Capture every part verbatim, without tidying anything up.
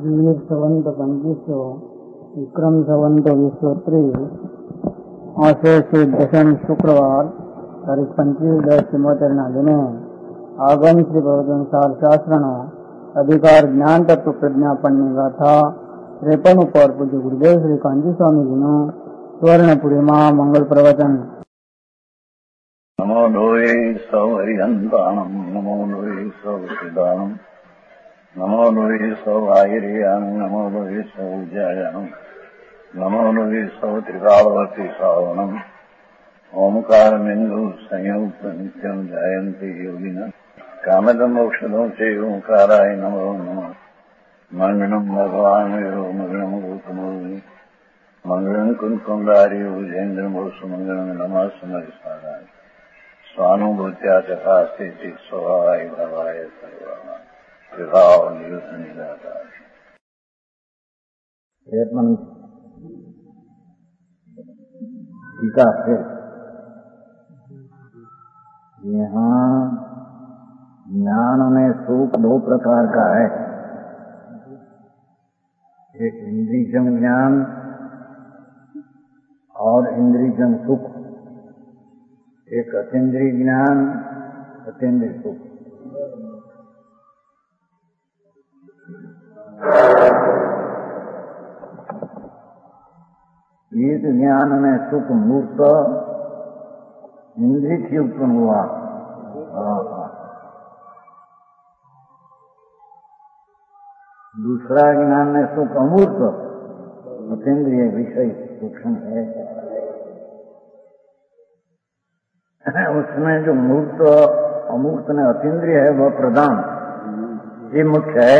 વીર સંવંત પંચીસો વિક્રમ સંવંત વીસો ત્રીસ આસો સુદ દસમ શુક્રવાર તારીખ પંચવીસ દસ ચુમ્મોતેરના દિને આગમ શ્રી પ્રવચન સાર શાસ્ત્રનો અધિકાર જ્ઞાન તત્વ પ્રજ્ઞાપનની ગાથા ત્રેપન ઉપર પૂજ્ય ગુરુદેવ શ્રી કાંજી સ્વામીજીનું સ્વર્ણપુરીમાં મંગળ પ્રવચન. નમો લોહે સૌ હરિહંતાણમ નમો લોહે સૌ સિદ્ધાણમ નમો લોહે સૌ આયર્યાણમ નમો લોહે સૌ જયાણમ નમો લોહે સૌ ત્રિકાળવતી સાવણમ ઓમકારમેન્દુ સંયુક્ત નિત્યમ જયંતિ યોગિના કામદમ મોક્ષદો છે ઓંકારાય નમો નમઃ. મંગળમ ભગવાન વિરો મંગળમ ગૌતમો મંગળમ કુંકુંડારી ભુજેન્દ્રમો સુમંગળમ નમઃ સમરિસ્મરાય સ્વાનુભૂત્યા તથા સ્થિતિ સ્વભાવાય ભવાય સર્વમાં વિભાવ નિયુદ્ધ નિરાકાર. टीका है यहाँ ज्ञान में सुख दो प्रकार का है. एक इंद्रियजन्य ज्ञान और इंद्रियजन्य सुख. एक अतीन्द्रिय ज्ञान अतीन्द्रिय सुख. एक ज्ञान में सुख मूर्त इंद्रिय से उत्पन्न हुआ. दूसरा ज्ञान में सुख अमूर्त अतीन्द्रिय विषय सूक्ष्म है. उसमें जो मूर्त अमूर्त में अतीन्द्रिय है वह प्रधान, ये मुख्य है.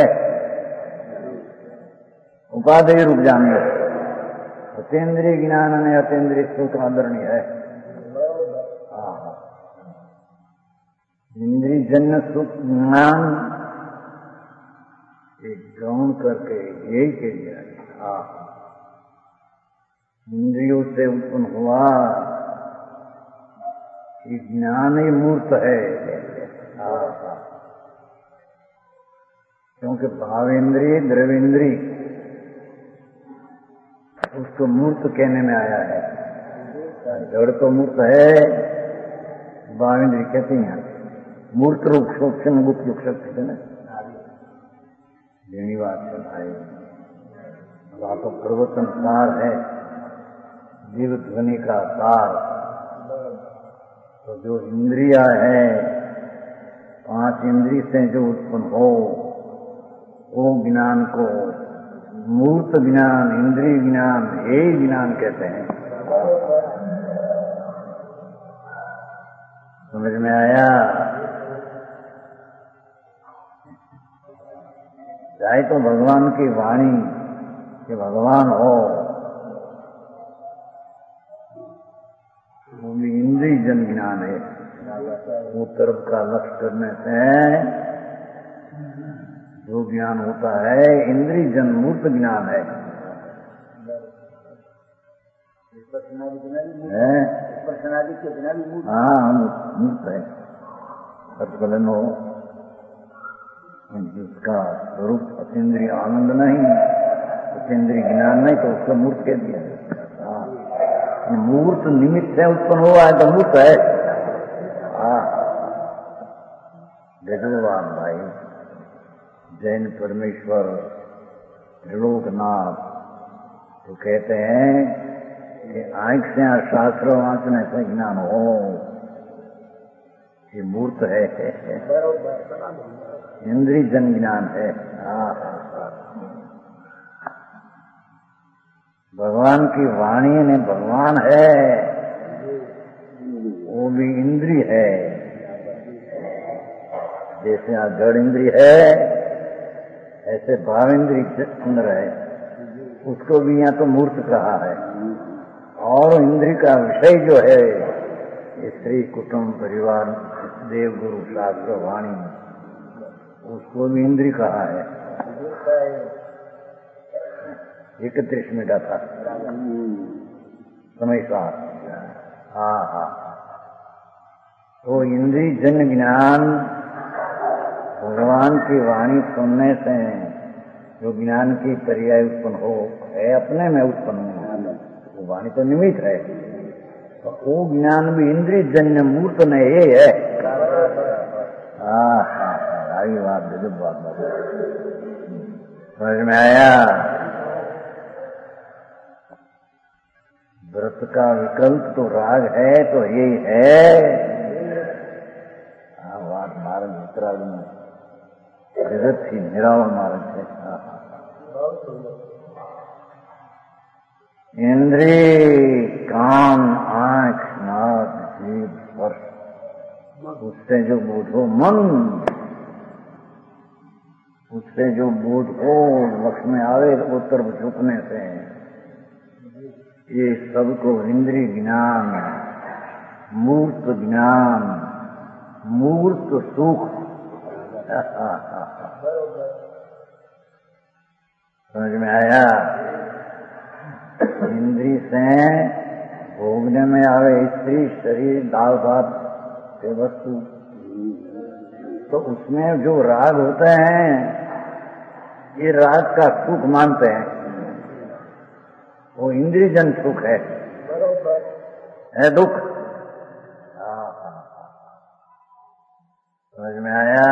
उपादेय रूप जानिए. अतीन्द्रिय ज्ञान ने अतीन्द्रिय सुख आदरणीय है. इंद्रिय जन्य सुख ज्ञान एक गौण करके यही के लिए इंद्रियों से उत्पन्न हुआ ये ज्ञान ही मूर्त है. क्योंकि भावेंद्रिय द्रवेंद्रिय उसको मूर्त कहने में आया है. जड़ तो मूर्त है, भावेंद्रिय कहते हैं. मूर्त रूप सूक्ष्म गुप्त रूप शक्ति है ना. यही बात है भाई. वहाँ तो प्रवचन सार है, जीव ध्वनि का सार. तो जो इंद्रिया है, पांच इंद्रिय से जो उत्पन्न हो वो ज्ञान को मूर्त ज्ञान इंद्रिय ज्ञान यही ज्ञान कहते हैं. समझ में आया? चाहे तो भगवान की वाणी कि भगवान हो वो भी इंद्रिय जन ज्ञान है. वो तरफ का लक्ष्य करने से जो ज्ञान होता है इंद्रिय जन मूर्त ज्ञान है. हाँ मूर्त है. प्रतिफलन हो उसका स्वरूप अतीन्द्रिय आनंद नहीं, अतीन्द्रिय ज्ञान नहीं, तो उसका मूर्त कह दिया. मूर्त निमित्त से उत्पन्न हुआ है तो मूर्त है. हाँ जगभगवान भाई जैन परमेश्वर त्रिलोकनाथ तो कहते हैं कि आंख से शास्त्र वाचने से ज्ञान हो ये मूर्त है, इंद्रिय जन ज्ञान है. भगवान की वाणी ने भगवान है वो भी इंद्रिय है. जैसे यहाँ जड़ इंद्रिय है ऐसे भाव इंद्रिय अंदर है, उसको भी यहाँ तो मूर्त कहा है. और इंद्रिय का विषय जो है स्त्री कुटुंब परिवार देव गुरु शास्त्र वाणी उसको भी इंद्रिय कहा है. इकतीस मिनट था समय साथ. हाँ हाँ तो इंद्रिय जन्य ज्ञान भगवान की वाणी सुनने से जो ज्ञान की पर्याय उत्पन्न हो है अपने में उत्पन्न हो, वो वाणी तो निमित्त है, तो वो ज्ञान भी इंद्रिय जन्य मूर्त में ये है। हाँ हाँ आगे बात गजब बात बात समझ में आया। व्रत का विकल्प तो राग है, तो यही है। हाँ बात मार्ग मित्राग में जगत ही निरावल मार्ग है। इंद्रिय कान आंख नाक जीभ स्पर्श, उससे जो बोध हो मन, उससे जो बोध हो लक्ष्य में आवे वो तरफ झुकने से, ये सबको इंद्रिय ज्ञान, मूर्त ज्ञान, मूर्त सुख समझ में आया। इंद्रिय से भोगने में आवे स्त्री शरीर दाल भात के वस्तु, तो उसमें जो राग होते हैं ये राग का सुख मानते हैं, वो इंद्रियजन सुख है, है दुख। समझ में आया।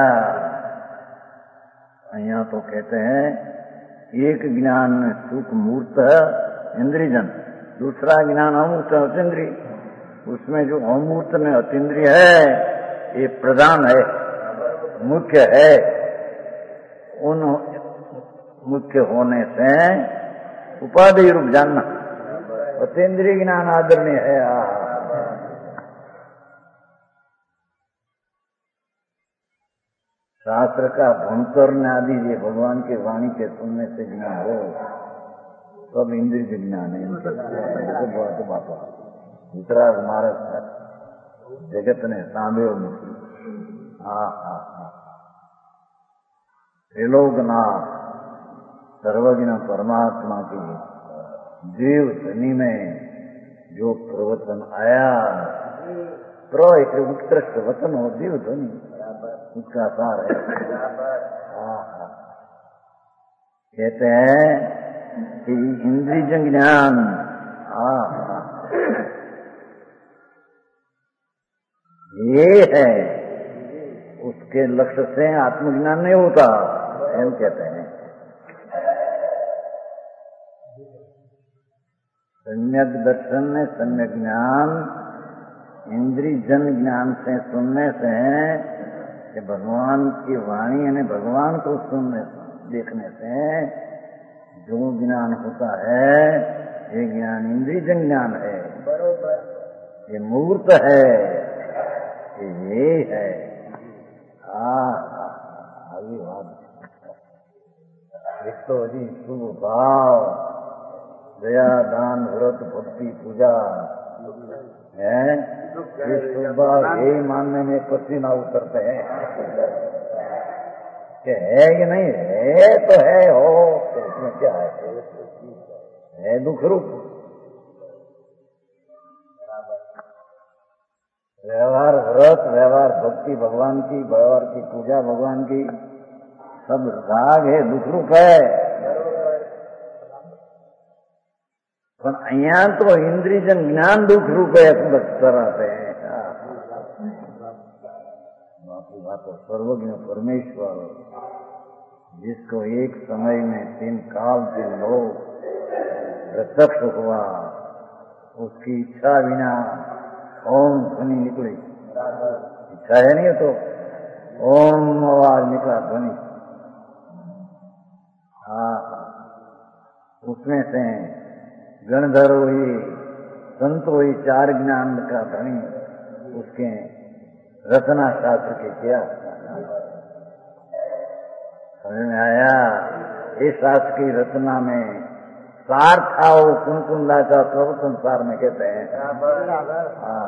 यहाँ तो कहते हैं एक ज्ञान में सुख मूर्त इंद्रियजन, दूसरा ज्ञान अमूर्त अतीन्द्रिय। उसमें जो अमूर्त में अतीन्द्रिय है ये प्रधान है, मुख्य है। उन मुख्य होने से उपाधि रूप जानना, अतीन्द्रिय ज्ञान आदरणीय है। शास्त्र का भंकर ने आदि ये भगवान के वाणी के सुनने से ज्ञान हो, सब इंद्रिय ज्ञान है। बात बात दूसरा मार्ग जगत ने सांभ्यो मुक्ति। हाँ हाँ हाँ त्रिलोकनाथ सर्वज्ञ परमात्मा की जीव धनी में जो प्रवचन आया, प्र एक उत्कृष्ट वचन हो जीव ध्वनि, उसका सार है। हाँ हाँ कहते हैं कि इंद्रिय ज्ञान, हाँ हाँ ये है, उसके लक्ष्य से आत्मज्ञान नहीं होता, हम कहते हैं। सम्यक दर्शन में सम्यक ज्ञान इंद्रिय जन ज्ञान से सुनने से कि भगवान की वाणी यानी भगवान को सुनने देखने से जो ज्ञान होता है ये ज्ञान इंद्रिय जन ज्ञान है, ये मूर्त है, ये है। आगे बात एक तो जी शुभ भाव, दया दान व्रत भक्ति पूजा है, ये शुभ भाव यही मानने में पसीना उतरते हैं कि है कि नहीं है, तो है हो, तो इसमें क्या है, है दुख रूप। व्यवहार व्रत, व्यवहार भक्ति भगवान की, व्यवहार की पूजा भगवान की, सब राग है, दुख रूप है। पर यहाँ तो इंद्रियजन ज्ञान दुख रूप है, कराते हैं। बाकी बात सर्वज्ञ परमेश्वर जिसको एक समय में तीन काल के लोग प्रत्यक्ष हुआ, उसकी इच्छा बिना ओम ध्वनि निकली, इच्छा है नहीं तो ओम आवाज निकला ध्वनि। हाँ उसमें से गणधर हुई, संत हुई, चार ज्ञान का ध्वनि उसके रचना शास्त्र के किया। समझ में आया। इस शास्त्र की रचना में सार था, वो कुंकुंदा का प्रवचन सार में कहते हैं। हाँ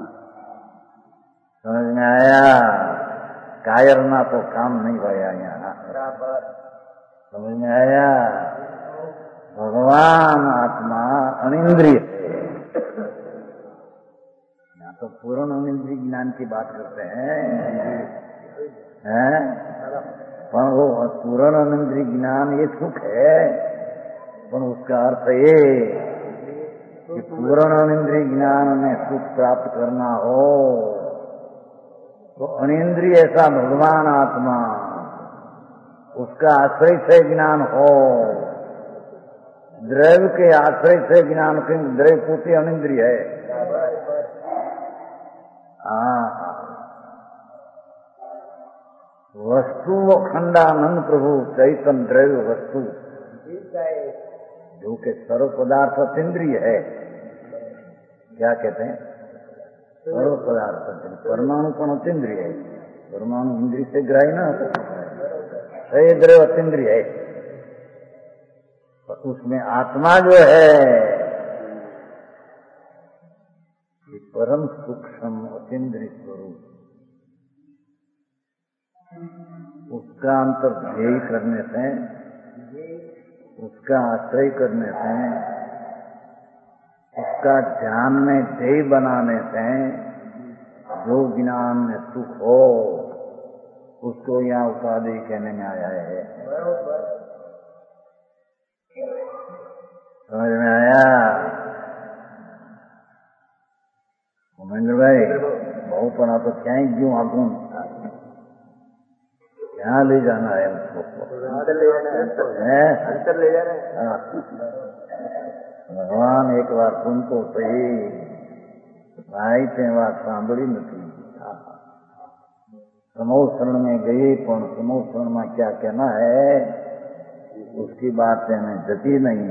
समझ में आया। कायरना तो काम नहीं भया यहाँ। समझ में आया। भगवान आत्मा अनिंद्रिय है, यहाँ तो पूर्ण अनिंद्रिय ज्ञान की बात करते हैं, हैं? पर वो और पूर्ण अनिंद्रिय ज्ञान ये सुख है, पर उसका अर्थ ये कि पूर्ण अनिंद्रिय ज्ञान में सुख प्राप्त करना हो तो अनिंद्रिय ऐसा भगवान आत्मा उसका आश्रय से ज्ञान हो। द्रव्य के आश्रय से ज्ञान, क्योंकि द्रव्य पूर्ति अनिंद्रिय है। हाँ, वस्तु अखंडानंद प्रभु चैतन्य द्रव्य वस्तु जो कि सर्व पदार्थ अतीन्द्रिय है। क्या कहते हैं? सर्व पदार्थ अतीन्द्रिय। परमाणु कौन अतीन्द्रिय है? परमाणु इंद्रिय से ग्राही ना सही द्रव्य अतीन्द्रिय है। तो उसमें आत्मा जो है ये परम सूक्ष्म अतीन्द्रिय स्वरूप, उसका अंतर्ध्यय करने से, उसका आश्रय करने से, उसका ध्यान में ध्येय बनाने से जो ज्ञान में सुख हो उसको यहाँ उपाधि कहने में आया है। समझ में आया? महेंद्र भाई बहु पना तो क्या ही क्यों आगू यहाँ ले जाना है उसको? अंतर ले जाना है। भगवान एक बार सुन तो सही भाई ते बात सांभળી નથી। समूह शरण में गई पण समूह शरण में क्या कहना है उसकी बात में जती नहीं।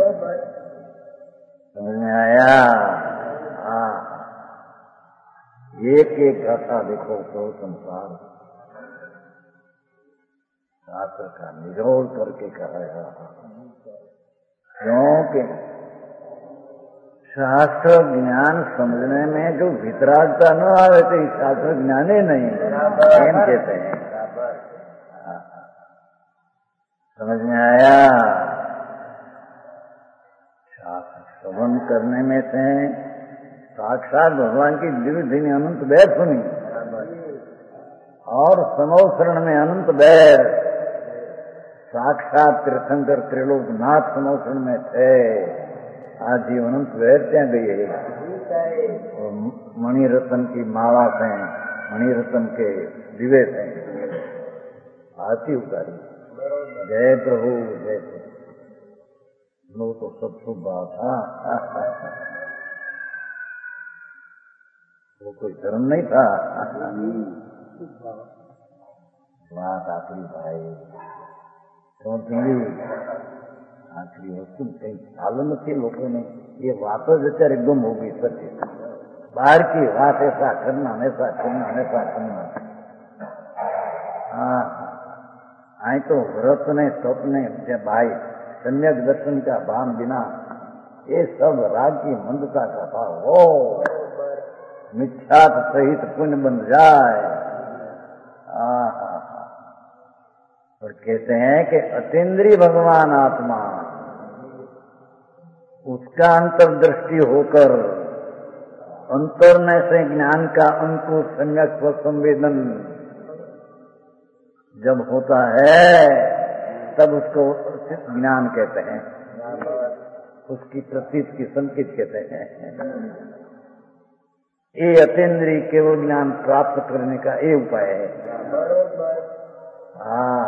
समझ में आया? हाँ, एक एक गाथा देखो तो संसार शास्त्र का निरोल करके कहा। क्योंकि शास्त्र ज्ञान समझने में जो वितरागता न आवे तो शास्त्र ज्ञान ही नहीं एम कहते हैं। समझ में आया? शास्त्र श्रवण करने में से साक्षात भगवान की दिव्य दिव्य अनंत बैर सुनी और समूह शरण में अनंत बैर साक्षात तीर्थंकर त्रिलोकनाथ समूह शरण में थे। आज जीव अनंत बैर त्या गई है और मणिरत्न की माला से, मणिरत्न के दिवे से आरती उतारी। जय प्रभु जय प्रभु। लो तो सब शुभ बात था। वो कोई धर्म नहीं था। बात आखिरी भाई क्योंकि आखिरी वस्तु कहीं पालन थी लोगों ने ये बात जचार एकदम हो गई सत्य। बाहर की बात ऐसा करना ऐसा करना ऐसा करना। हाँ, आई तो व्रत ने स्वप्ने भाई सम्यक दर्शन का भान बिना ये सब राग की मंदता का भाव हो मिथ्यात सहित पुण्य बन जाए। और कहते हैं कि अतीन्द्रिय भगवान आत्मा उसका अंतर्दृष्टि होकर अंतर्नय से ज्ञान का अंकुर सम्यक संवेदन जब होता है तब उसको ज्ञान कहते हैं। उसकी प्रतीत की संकेत कहते हैं। ये अतीन्द्रिय केवल ज्ञान प्राप्त करने का ये उपाय है। हाँ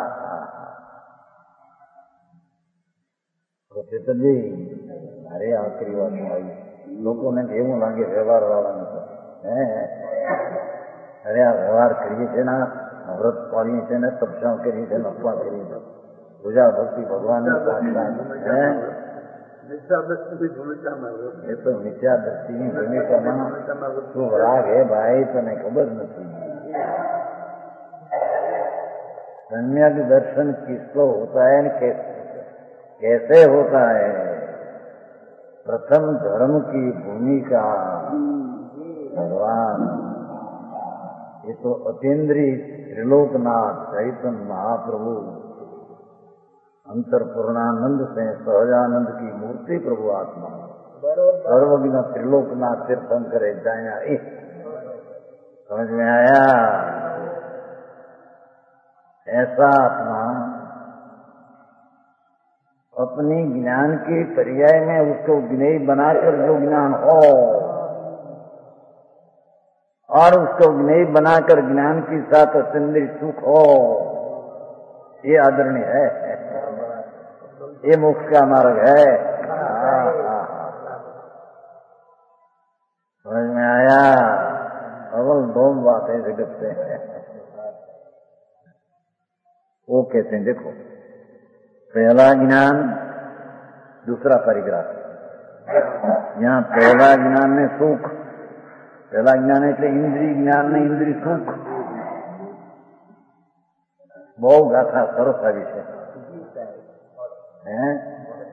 तो चेतन जी अरे आखिरी बात आई लोगों ने એવું લાગે વ્યવહાર વાળાને તો હે અરે આ વ્યવહાર કરીએ છે ને વ્રત પાળીએ છે ને તપસ્યા કરીએ છે ને અપવા કરીએ છે પૂજા ભક્તિ ભગવાનની હે મિથ્યા દ્રષ્ટિની ભૂમિકામાં એ તો મિથ્યા દ્રષ્ટિની ભૂમિકામાં શું રાગ હે ભાઈ તને ખબર નથી। सम्यक दर्शन किसको होता है कैसे होता है? प्रथम धर्म की भूमिका भगवान ये तो अतीन्द्रिय त्रिलोकनाथ चैतन्य महाप्रभु अंतर पूर्णानंद से सहजानंद की मूर्ति प्रभु आत्मा सर्वज्ञ त्रिलोकनाथ तीर्थंकर जाया। समझ में आया? ऐसा आत्मा अपनी ज्ञान के पर्याय में उसको ज्ञेय बनाकर जो ज्ञान हो और उसको ज्ञेय बनाकर ज्ञान के साथ अत्यंत सुख हो, ये आदरणीय है, ये मोक्ष का मार्ग है। समझ में आया? अवल दो बातें जगत से हैं। वो कहते हैं देखो, पहला ज्ञान दूसरा परिग्रह। यहाँ पहला ज्ञान में सुख, पहला ज्ञान है कि इंद्रिय ज्ञान में इंद्रिय सुख, बहु गाथा सरस विषय है।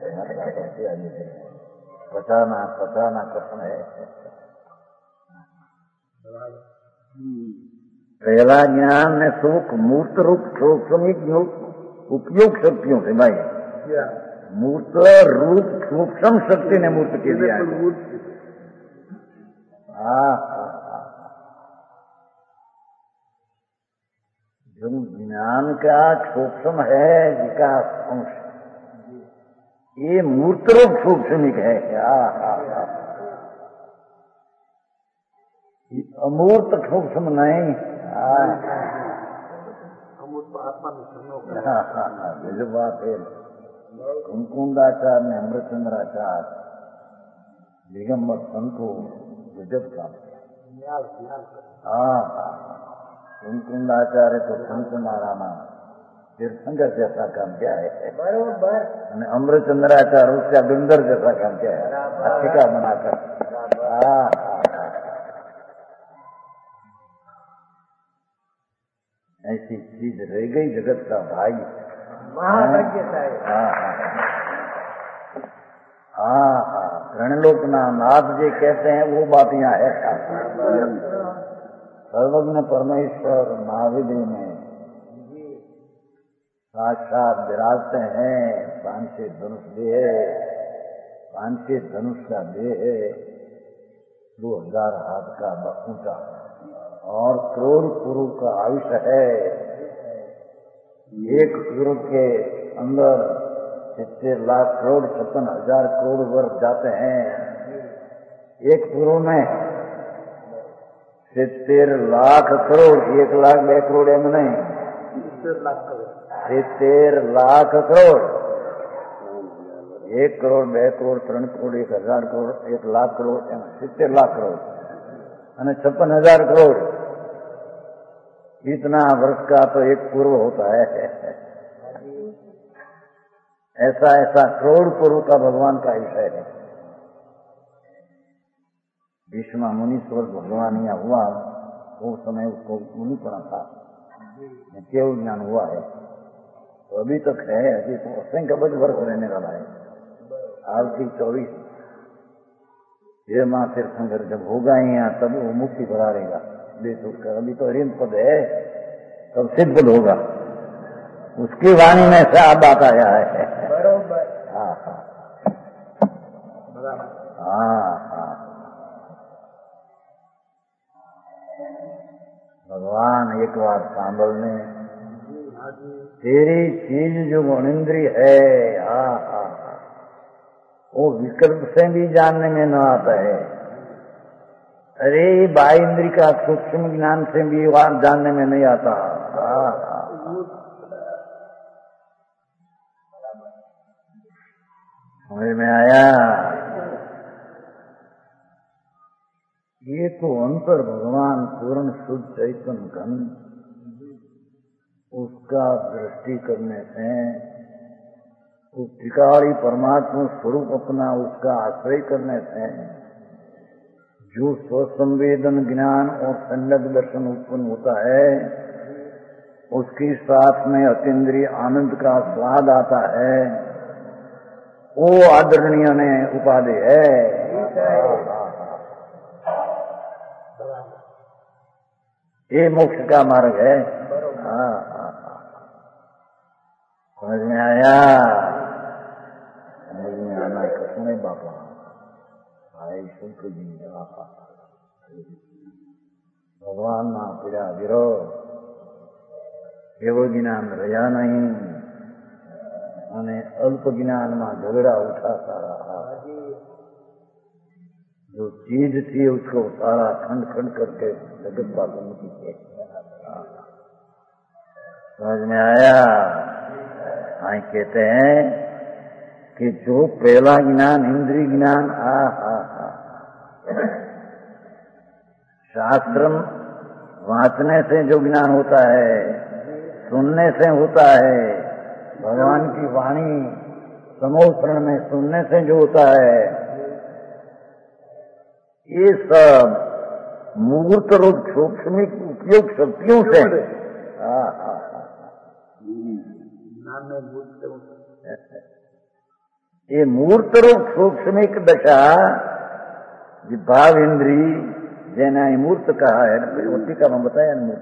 पचाना पचाना कथन है। पहला ज्ञान में सुख मूर्त रूप सूक्ष्म उपयोग शक्तियों से भाई, मूर्त रूप सूक्ष्म शक्ति ने मूर्त के दिया। जो ज्ञान का सूक्ष्म है विकास अंश, ये मूर्त रूप सूक्ष्मिक है। अमूर्त सूक्ष्म नहीं, जो बात है। कुंकुंदाचार्य ने अमृतचंद्राचार्य दिगंबर संतो गजब काम किया। हाँ, कुंकुंदाचार्य तो संत महाराणा तीर्थंकर जैसा काम किया है, बरोबर। अमृतचंद्राचार्य उसका गंधर जैसा काम किया है, अट्टिका बनाकर। हाँ, ऐसी चीज रह गई जगत का भाई, महाभाग्यता है। हाँ हाँ, रणलोकना नाथ जी कहते हैं वो बात यहाँ है। सर्वज्ञ परमेश्वर महावीर में साक्षात विराजते हैं। पांचे धनुष देह, पांचे धनुष का देह दो हजार हाथ का ऊंचा और करोड़ पुरुष का आयुष्य है। एक पुरुष के अंदर सत्तर लाख करोड़ छप्पन हजार करोड़ वर्ष जाते हैं। एक पुरुष में सत्तर लाख करोड़, एक लाख बे करोड़ एम नहीं, सत्तर लाख करोड़, एक करोड़ बे करोड़ त्रण करोड़ एक हजार करोड़ एक लाख करोड़ एम सत्तर लाख करोड़ અને छप्पन हजार करोड़, इतना वर्ष का तो एक पूर्व होता है। ऐसा ऐसा करोड़ पूर्व का भगवान का विषय है। भीष्मा मुनीश्वर भगवान यहाँ हुआ, वो समय उसको मुनि पड़ा था, केवल ज्ञान हुआ है, तो अभी तक है, अभी तो असंख्य बज वर्ष रहने वाला है। आज की चौबीस ये माँ तीर्थंकर जब होगा यहाँ तब वो मुक्ति भरा रहेगा देश उसका। अभी तो हरिंद पद है, तब सिद्ध होगा। उसकी वाणी में से आप बात आया है। बरोबर। हाँ हाँ हाँ, भगवान एक बार सांभलने, तेरी चीज जो गुणेंद्रिय है, हाँ हाँ, वो विकल्प से भी जानने में न आता है। अरे बाह्य इंद्रिय का सूक्ष्म ज्ञान से भी वहां जानने में नहीं आता। समझ में आया? ये तो अंतर भगवान पूर्ण शुद्ध चैतन्य घन, उसका दृष्टि करने से उस टिकारी परमात्मा स्वरूप अपना उसका आश्रय करने से जो स्वसंवेदन ज्ञान और संलग्न दर्शन उत्पन्न होता है, उसके साथ में अतीन्द्रिय आनंद का स्वाद आता है, वो आदरणीय ने उपाधि है। ये मोक्ष का मार्ग है। हाँ हाँ, समझ में आया? समझ में आना कसम है बापा, भाई शुक्र जी भगवान ना पीड़ा विरो एवो ज्ञान रहा नहीं। અને અલ્પ જ્ઞાનમાં झगड़ा उठाता रहा। जो चीज थी उसको सारा खंड खंड करके जगत पालन की है। समझ में आया? हाँ, कहते हैं कि जो पहला ज्ञान इंद्रिय ज्ञान आ हा हा शास्त्र वांचने से जो ज्ञान होता है, सुनने से होता है, भगवान की वाणी समोपरण में सुनने से जो होता है, ये सब मूर्त रूप सूक्ष्मिक उपयोग शक्तियों से ये मूर्त रूप सूक्ष्मिक दशा भाव इंद्री जैना मूर्त कहा है, टीका में बताया मूर्त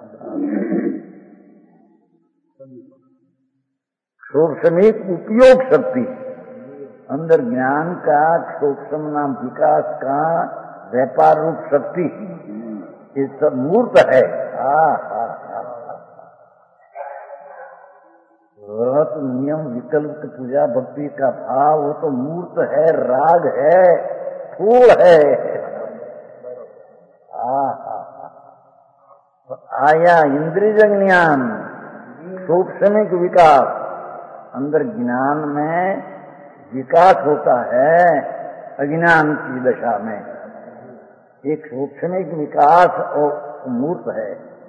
सूक्ष्मिक उपयोग शक्ति अंदर ज्ञान का सूक्ष्म नाम विकास का व्यापार रूप शक्ति, ये सब मूर्त है। व्रत नियम विकल्प पूजा भक्ति का भाव वो तो मूर्त है, राग है, फूल है। तो आया इंद्रिय ज्ञान सूक्ष्मिक विकास, अंदर ज्ञान में विकास होता है अज्ञान की दशा में, एक सूक्ष्मिक विकास और मूर्त है।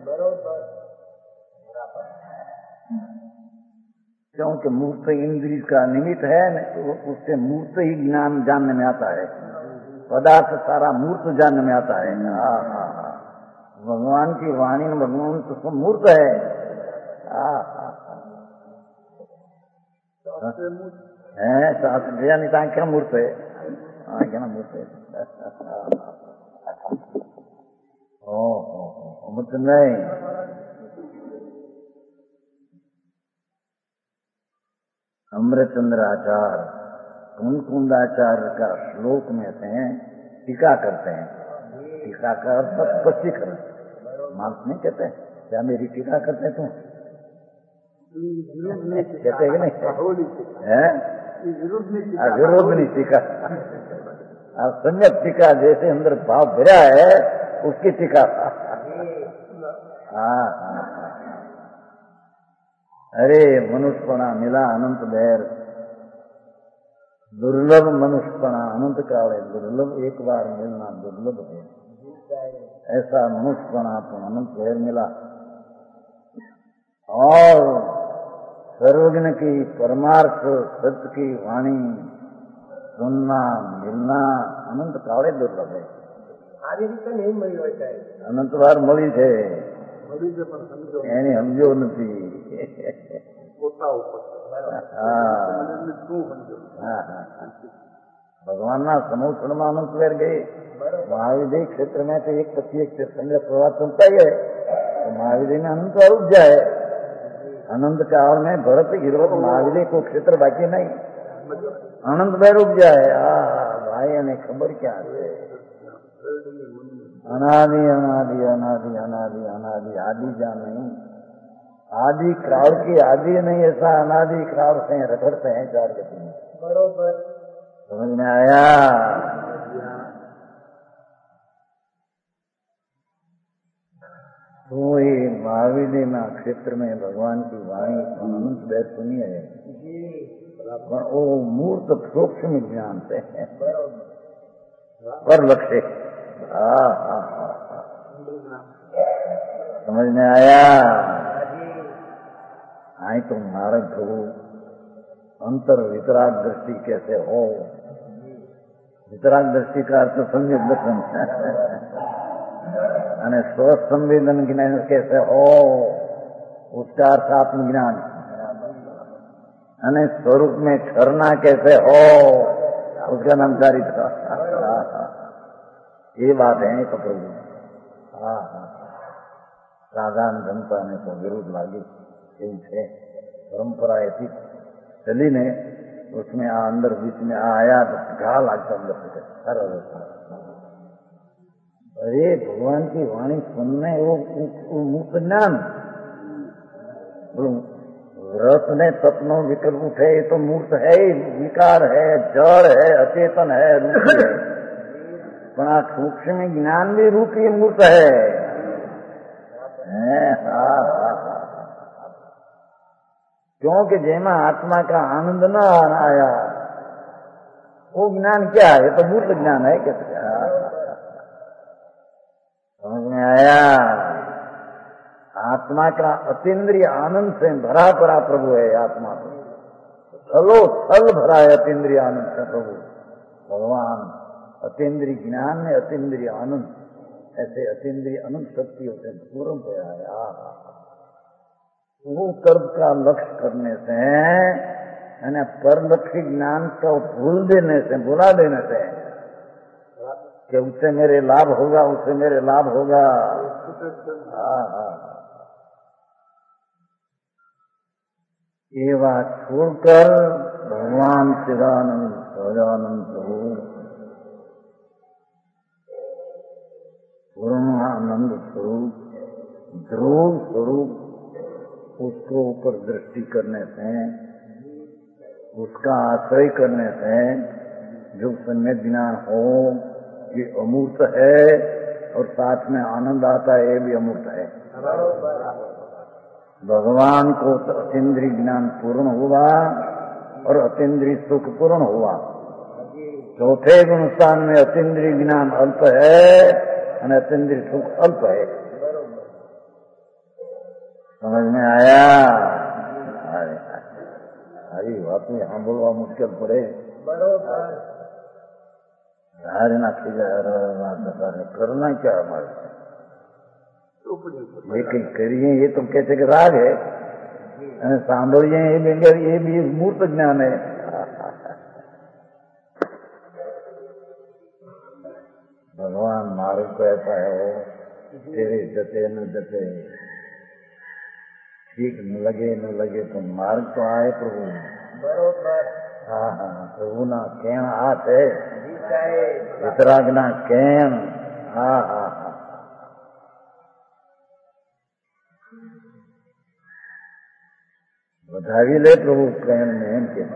क्योंकि मूर्त इंद्रिय का निमित्त है, तो उससे मूर्त ही ज्ञान जानने में आता है, पदार्थ सारा मूर्त जानने में आता है। हाँ हाँ हाँ, भगवान की वाणी में भगवान तो सब मूर्त है। हाँ हाँ है शास्त्र नहीं तो क्या मूर्त है, क्या मूर्त है। ओ मूर्त नहीं, अमृतचंद्र आचार्य कुंकुंदाचार्य का श्लोक में से टीका करते हैं। टीका का स्पष्टीकरण मार्क्स नहीं कहते, क्या मेरी टीका करते तुम कहते कि नहीं है? विरोध नहीं टीका, सम्यक टीका जैसे अंदर भाव भरा है उसकी टीका। हाँ हाँ, अरे मनुष्यपणा मिला अनंत बैर, दुर्लभ मनुष्यपणा अनंत काल है, दुर्लभ एक बार मिलना दुर्लभ है। ऐसा मनुष्यपणा तो अनंत बैर मिला, और सर्वज्ञ की परमार्थ सत्य की वाणी सुनना मिलना अनंत काले दुर्लभ है। अनंत बार मળી છે એની સમજો નથી। भगवान ना समूह में अनंत वेर गए। महाविद्य क्षेत्र में तो एक पति एक संग्रह प्रवाह चलता ही है, तो महाविद्य में अनंत रूप जाए। अनंत काल में भरत गिरवत महाविद्य को क्षेत्र बाकी नहीं, अनंत में रुक जाए। आ भाई ने खबर क्या है, अनादि अनादि अनादि अनादि अनादि आदि जा नहीं, आदि काल की आदि नहीं, ऐसा अनादि काल से रगड़ते हैं चार गति में। बरोबर समझ में आया? तो ये महावीर ना क्षेत्र में भगवान की वाणी अनंत बैठ सुनी है, वो मूर्त सूक्ष्म ज्ञान से है पर लक्ष्य। हाँ हाँ हाँ, समझ में आया? आई तो नारद प्रभु अंतर वितराग दृष्टि कैसे हो, वितराग दृष्टि का अर्थ संयोग दर्शन અને સ્વસંવેદન જ્ઞાન कैसे हो, उसका अर्थ आत्मज्ञान, અને स्वरूप में ठहरना कैसे हो, उसका नाम चारित्र। ये बात है तो प्रभु। हाँ हाँ, साधारण जनता ने तो विरोध लागी, है परंपरा ऐसी चली ने, उसमें आ अंदर बीच में आया तो घा लागता अंदर से। अरे भगवान की वाणी सुनने वो, वो मुक्त ज्ञान, व्रत ने सपनों विकल्प उठे, ये तो मूर्त है ही, विकार है, जड़ है, अचेतन है, रूप है। पण आ सूक्ष्म ज्ञान भी रूपी मूर्त है। हाँ हाँ क्योंकि जेमा आत्मा का आनंद न आया वो ज्ञान क्या है? तो मूर्त ज्ञान है। कैसे समझ में आया? आत्मा का अतीन्द्रिय आनंद से भरा भरा प्रभु है। आत्मा तो छलो छल भरा है अतीन्द्रिय आनंद से प्रभु भगवान। अतीन्द्रिय ज्ञान में अतीन्द्रिय आनंद, ऐसे अतीन्द्रिय अनंत शक्तियों से पूर्ण हो आया। वो कर्म का लक्ष्य करने से यानी परलक्ष्य ज्ञान को भूल देने से, भुला देने से कि उससे मेरे लाभ होगा, उससे मेरे लाभ होगा। ये बात छोड़कर भगवान चिदानंद सदानंद स्वरूप पूर्णानंद स्वरूप ध्रुव स्वरूप उसको ऊपर दृष्टि करने से, उसका आश्रय करने से जो सम्यक ज्ञान हो ये अमूर्त है और साथ में आनंद आता है, ये भी अमूर्त है। भगवान को अतीन्द्रिय ज्ञान पूर्ण हुआ और अतीन्द्रिय सुख पूर्ण हुआ। चौथे गुण स्थान में अतीन्द्रिय ज्ञान अल्प है और अतीन्द्रिय सुख अल्प है। समझ में आया? अरे बात में यहाँ बोलवा मुश्किल पड़े। ना करना क्या हमारे लेकिन करिए ये तो कहते कि राग है, सांभलिए ये भी ये भी मूर्त ज्ञान है। भगवान मार्ग को ऐसा है वो तेरे जते न जते, ठीक न लगे न लगे तो मार्ग तो आए प्रभु। बरोबर। हाँ हाँ प्रभु ना केण हाथ है वितराग ना केण। हाँ हाँ हाँ बधाई ले प्रभु केण में के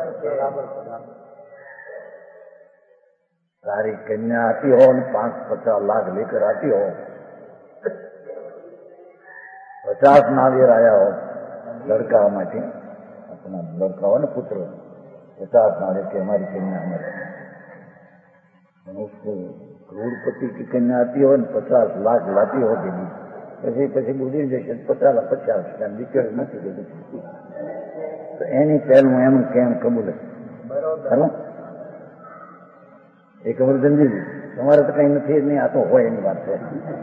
सारी कन्या आती हो और पांच पचास लाख लेकर आती हो, पचास नारियर आया हो लड़का हमारे अपना लड़का हो न पुत्र, पचास नारियर के हमारी कन्या हमारे उसको करोड़पति की कन्या आती हो न पचास लाख लाती हो दीदी પછી પછી બુદ્ધિ જશે પચાસ પચાસ દીકરી નથી દીધી તો એની પહેલું એનું કેમ કબૂલ ખરું? એ કબરદંજી તમારે તો કઈ નથી જ નહીં, આ તો હોય એની વાત છે।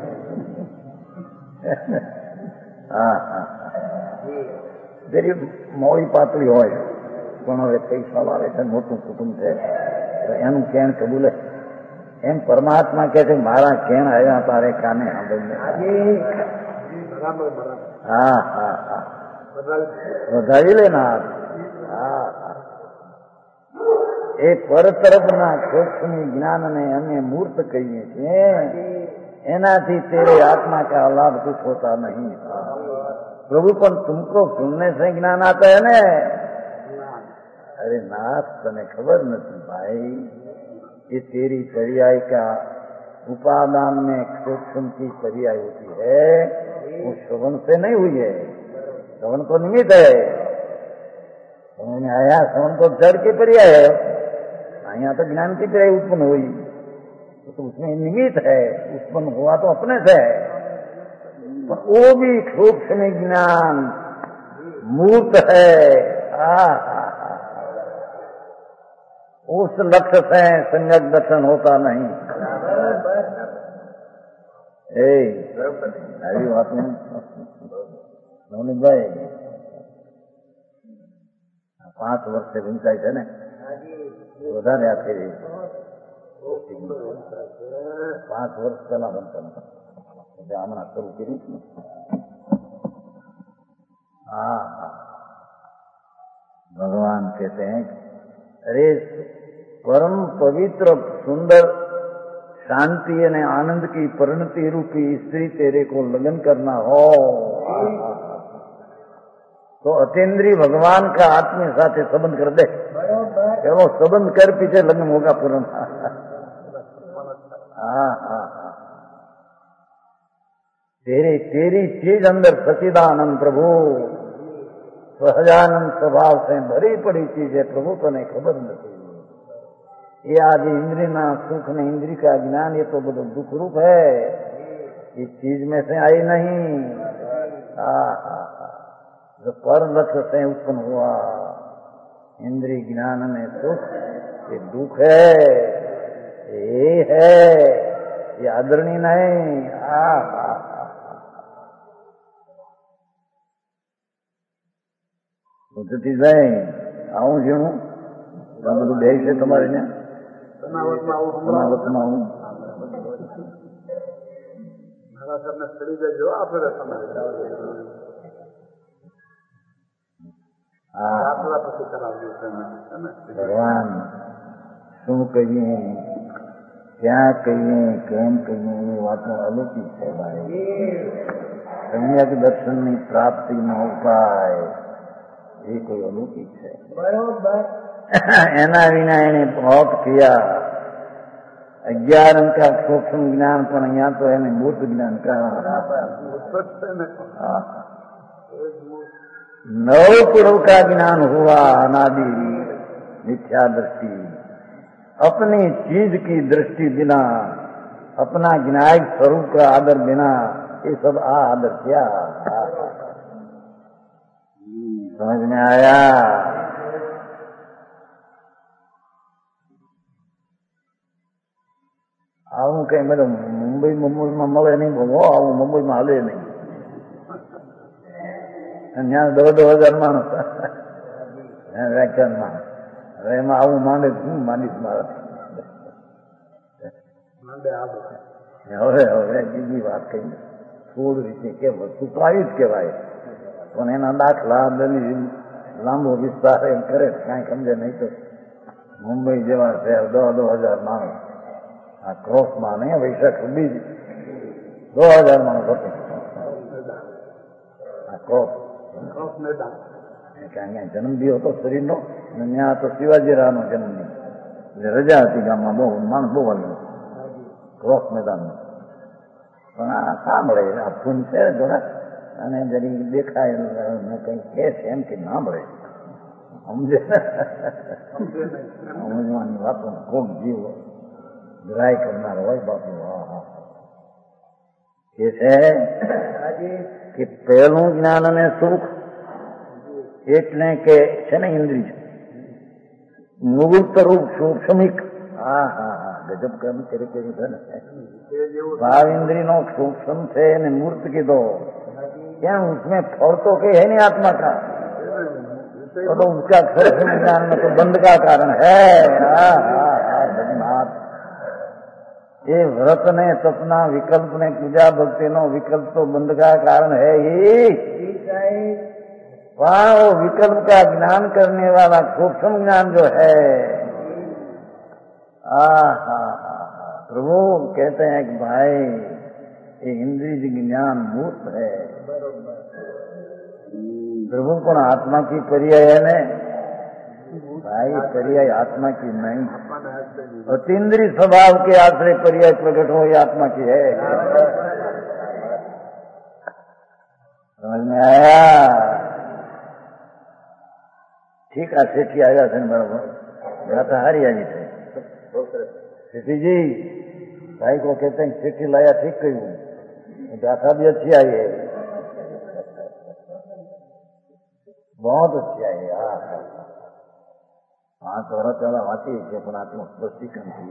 હા હા જરી મોડી પાતળી હોય પણ હવે પૈસા આવે છે, મોટું કુટુંબ છે તો એનું કેણ કબૂલે। એમ પરમાત્મા કહે છે મારા કેણ આવ્યા તારે કાને સાંભળીને। હા હા હા વધાવી લેના। હા હા એ પર તરફના સૂક્ષ્મ જ્ઞાનને અમે મૂર્ત કહીએ છીએ, એનાથી तेरे आत्मा का लाभ कुछ होता नहीं। प्रभु पर तुमको सुनने से ज्ञान आता है ना? अरे नाथ तने खबर नहीं भाई, ये तेरी पर्याय का उपादान में सूक्ष्म की पर्याय होती है, वो श्रवण से नहीं हुई है। श्रवण तो निमित्त है, समझ में आया? श्रवण तो जड़ की पर्याय है, यहाँ तो ज्ञान की पर्याय उत्पन्न हुई तो उसमें निमित्त है, उत्पन्न हुआ तो अपने से है। पर वो भी सूक्ष्म ज्ञान मूर्त है। आ उस लक्ष्य से संयक दर्शन होता नहीं। ए अरे बात नहीं भाई पांच वर्ष से भिंचाई थे ना વધારે આપી पांच वर्ष पहला बनता था हमारा शुरू की रीति। हाँ हाँ भगवान कहते हैं अरे परम पवित्र सुंदर शांति ने आनंद की परिणति रूपी स्त्री तेरे को लगन करना हो तो अतीन्द्रिय भगवान का आत्मी साथे संबंध कर दे, एवं संबंध कर पीछे लग्न होगा पूर्ण। हाँ हाँ हाँ, तेरी तेरी चीज अंदर सचिदानंद प्रभु सहजानंद स्वभाव से भरी पड़ी चीज है प्रभु, तो नहीं खबर नहीं। ये आदि इंद्रिय ना सुख ने इंद्रिय का ज्ञान, ये तो बहुत दुख रूप है, इस चीज में से आई नहीं। हाँ हाँ, जो पर लक्ष्य से उत्पन्न हुआ इंद्रिय ज्ञान में सुख, ये दुख है, ये है, ये आदरणीय नहीं। हाँ हाँ, આવું જેવું બધું બે છે તમારે ને સમાવતમાં આવું ભગવાન શું કહીએ, ક્યાં કહીએ, કેમ કહીએ, એ વાતો અલૌકિક છે ભાઈ. સમ્યક દર્શનની પ્રાપ્તિનો ઉપાય એ કોઈ અલૌકિક છે. બરોબર. એના વિના એને बहुत किया. अग्यार अंक का सूक्ष्म ज्ञान, पर यहाँ तो है मूर्त ज्ञान का. नव पुरुष का ज्ञान हुआ, अनादि मिथ्या दृष्टि, अपनी चीज की दृष्टि बिना, अपना ज्ञायक स्वरूप का आदर बिना, ये सब आ आदर क्या. समझ में आया. આવું કઈ બધું મુંબઈ મુંબઈમાં મળે નહીં, બોલો આવું મુંબઈમાં હાલે નહીં. ત્યાં દો દો હજાર માણસ વ્યાખ્યાનમાં, હવે એમાં આવું માંડે શું માનીશ મારે. હવે હવે બીજી વાત કઈ થોડી રીતે કે વસ્તુ તો આવી જ કહેવાય, પણ એના દાખલા લાંબો વિસ્તાર એમ કરે કાંઈ સમજે નહીં. તો મુંબઈ જેવા શહેર દો દો હજાર માણસ, આ ક્રોસમાં નહીં, વૈશાખ બીજ દો હજાર માણસ હતો. આ ક્રોસ અહીંયા જન્મદિવ હતો શરીરનો, અને ત્યાં તો શિવાજી રાવનો જન્મદિવ, એટલે રજા હતી ગામમાં, બહુ માણસ બહુ વાળું ક્રોસ મેદાનમાં. પણ આ સાંભળે આ ફૂન છે થોડા, અને જરી દેખાય કઈ કે છે એમ કે સાંભળે, સમજે સમજવાની વાતો કોક જીવ ગ્રાય કરનાર હોય બાપુ. એ છે કે પહેલું જ્ઞાન અને સુખ એટલે કે છે ને ઇન્દ્રિય મૂર્ત રૂપ સૂક્ષ્મિક. હા હા હા, ગજબ કર્મ કરી કર્યું છે ને. ભાવ इंद्री नो सूक्ष्म से ने मूर्त कీదో, क्या उसमें फल तो के है नहीं आत्मा का, तो, तो उसका सूक्ष्म ज्ञान में तो बंध का कारण है. हाँ हाँ हाँ जगन्नाथ, ये व्रत ने तपना विकल्प ने पूजा भक्ति नो विकल्प तो बंध का कारण है ही. वहाँ वो विकल्प का ज्ञान करने वाला सूक्ष्म ज्ञान जो है, आ हा प्रभु कहते हैं कि भाई ये इंद्रिय ज्ञान मूर्त है. प्रभु पण आत्मा की पर्याय है ने भाई, पर्याय आत्मा की नहीं. अतीन्द्रिय स्वभाव के आश्रय पर्याय प्रकट हो, ये आत्मा की है. समझ में आया. ठीक है, सेठी आया थे बराबर, गाता हरिया जी थे. सेठी जी भाई को कहते हैं चिट्ठी लाया, ठीक कही, गाथा भी अच्छी आई है, बहुत अच्छी आई है. हाँ हाँ, थोड़ा थोड़ा वाती है પણ આત્મ સ્પષ્ટીકરણ થઈ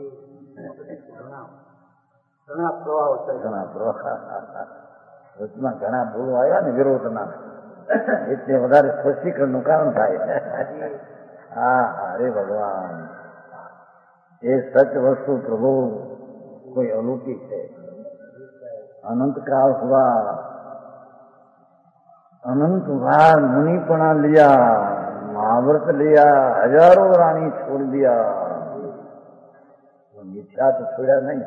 ઘણા પ્રવાહ ઘણા પ્રવાહ વચમાં ઘણા ભૂલો આવ્યા ને વિરોધના, એટલે વધારે સ્પષ્ટીકરણનું કારણ થાય. હા અરે ભગવાન, ये सच वस्तु प्रभु कोई अलौकिक है. अनंत काल हुआ, अनंत बार मुनिपना लिया, महाव्रत लिया, हजारों रानी छोड़ दिया, तो मिथ्यात छोड़ा नहीं.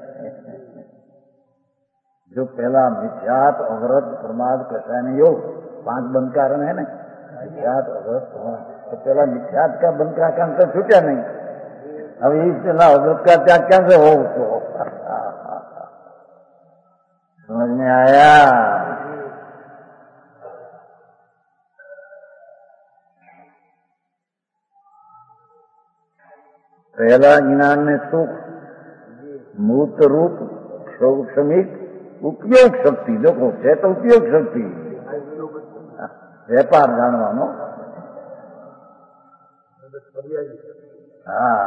जो पहला मिथ्यात, अव्रत, प्रमाद, कषाय योग, पांच बंद कारण है ना, मिथ्यात हजरत तो पहला मिथ्यात का बन का काम तो छूटा नहीं, अब इस हजरत का त्याग कैसे हो उसको समझ में आया। पहला ज्ञान में सुख, मूर्त रूप, क्षमिक, उपयोग शक्ति, देखो છે तो उपयोग शक्ति, વેપાર જાણવાનો હા